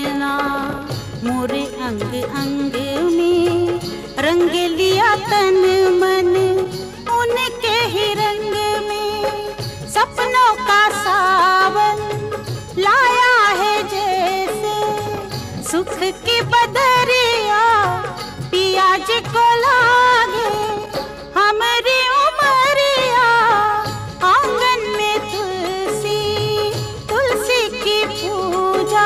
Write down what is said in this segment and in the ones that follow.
अंगना, मोरे अंग अंग में रंग लिया तन मन, उनके ही रंग में सपनों का सावन लाया है जैसे, सुख की बदरिया पियाज को लागे हमारी उमरिया, आंगन में तुलसी तुलसी की पूजा।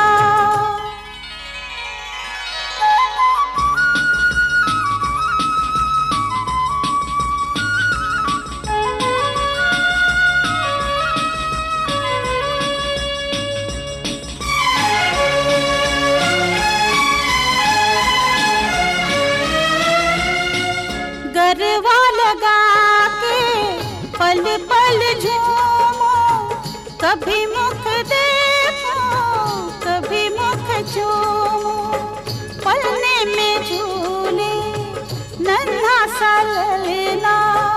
गरबा लगा के पल पल झूमो, कभी मुख देखो कभी मुख चूमो, पलने में झूले नन्हा सा ललना,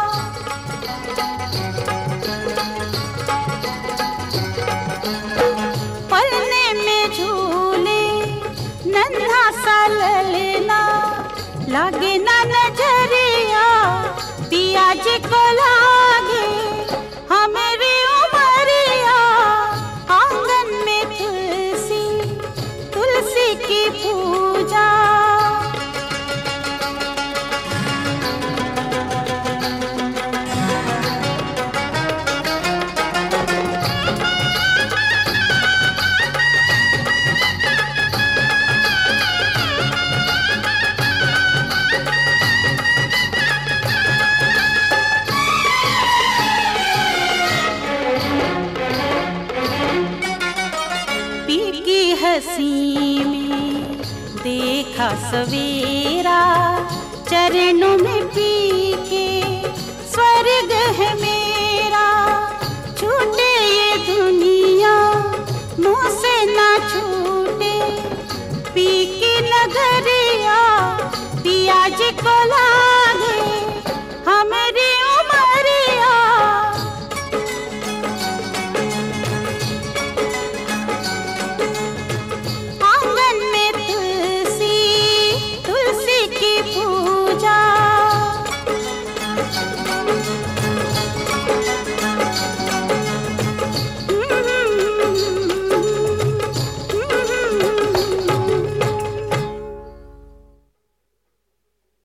पलने में झूले नन्हा सा ललना, लागे ना नजरिया पियाज को लागे हमारी उमरिया, आंगन में तुलसी तुलसी की पूजा। हंसी में देखा सवेरा, चरणों में पी के स्वर्ग है मेरा, छूटे ये दुनिया मुँह से ना छूटे, पी की नगरिया पियाज को ला